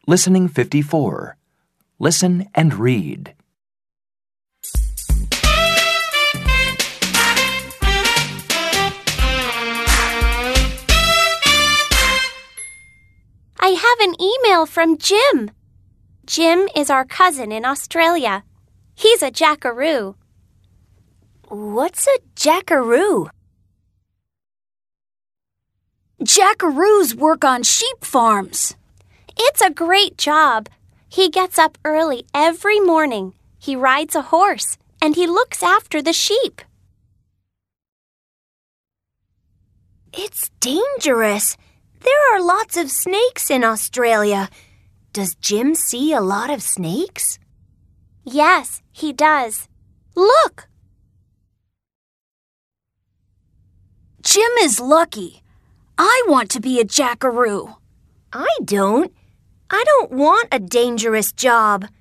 Listening 54. Listen and read. I have an email from Jim. Jim is our cousin in Australia. He's a jackaroo. What's a jackaroo? Jackaroos work on sheep farms. It's a great job. He gets up early every morning. He rides a horse, and he looks after the sheep. It's dangerous. There are lots of snakes in Australia. Does Jim see a lot of snakes? Yes, he does. Look! Jim is lucky. I want to be a jackaroo. I don't. I don't want a dangerous job.